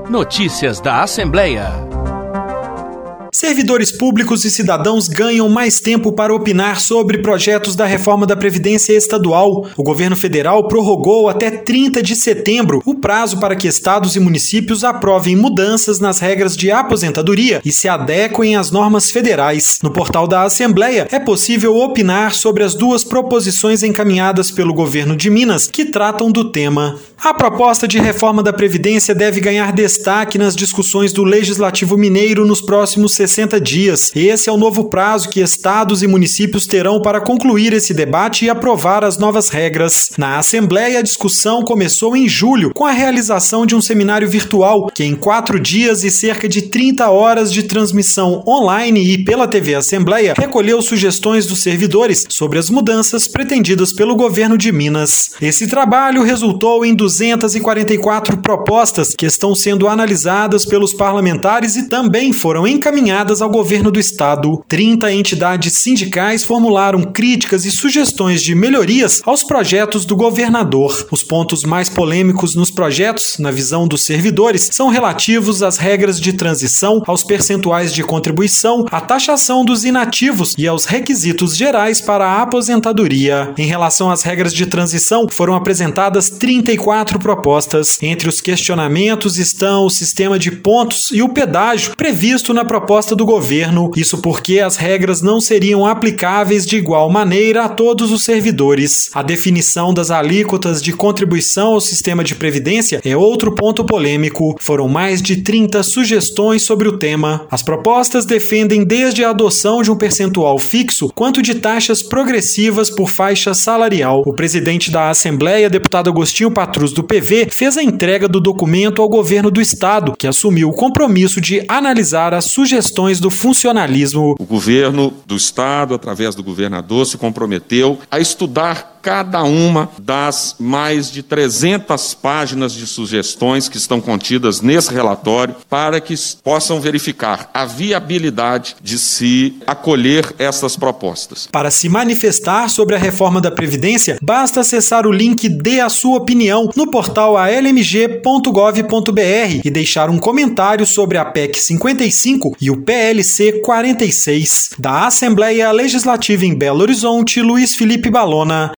Notícias da Assembleia. Servidores públicos e cidadãos ganham mais tempo para opinar sobre projetos da reforma da Previdência Estadual. O governo federal prorrogou até 30 de setembro o prazo para que estados e municípios aprovem mudanças nas regras de aposentadoria e se adequem às normas federais. No portal da Assembleia, é possível opinar sobre as duas proposições encaminhadas pelo governo de Minas que tratam do tema. A proposta de reforma da Previdência deve ganhar destaque nas discussões do Legislativo Mineiro nos próximos 60 dias. Esse é o novo prazo que estados e municípios terão para concluir esse debate e aprovar as novas regras. Na Assembleia, a discussão começou em julho, com a realização de um seminário virtual, que em 4 dias e cerca de 30 horas de transmissão online e pela TV Assembleia, recolheu sugestões dos servidores sobre as mudanças pretendidas pelo governo de Minas. Esse trabalho resultou em 244 propostas que estão sendo analisadas pelos parlamentares e também foram encaminhadas ao governo do estado. 30 entidades sindicais formularam críticas e sugestões de melhorias aos projetos do governador. Os pontos mais polêmicos nos projetos, na visão dos servidores, são relativos às regras de transição, aos percentuais de contribuição, à taxação dos inativos e aos requisitos gerais para a aposentadoria. Em relação às regras de transição, foram apresentadas 34 propostas. Entre os questionamentos estão o sistema de pontos e o pedágio previsto na proposta do governo. Isso porque as regras não seriam aplicáveis de igual maneira a todos os servidores. A definição das alíquotas de contribuição ao sistema de previdência é outro ponto polêmico. Foram mais de 30 sugestões sobre o tema. As propostas defendem desde a adoção de um percentual fixo quanto de taxas progressivas por faixa salarial. O presidente da Assembleia, deputado Agostinho Patrus, do PV, fez a entrega do documento ao governo do estado, que assumiu o compromisso de analisar as sugestões do funcionalismo. O governo do estado, através do governador, se comprometeu a estudar cada uma das mais de 300 páginas de sugestões que estão contidas nesse relatório para que possam verificar a viabilidade de se acolher essas propostas. Para se manifestar sobre a reforma da Previdência, basta acessar o link Dê a Sua Opinião no portal almg.gov.br e deixar um comentário sobre a PEC 55 e o PLC 46. Da Assembleia Legislativa em Belo Horizonte, Luiz Felipe Balona.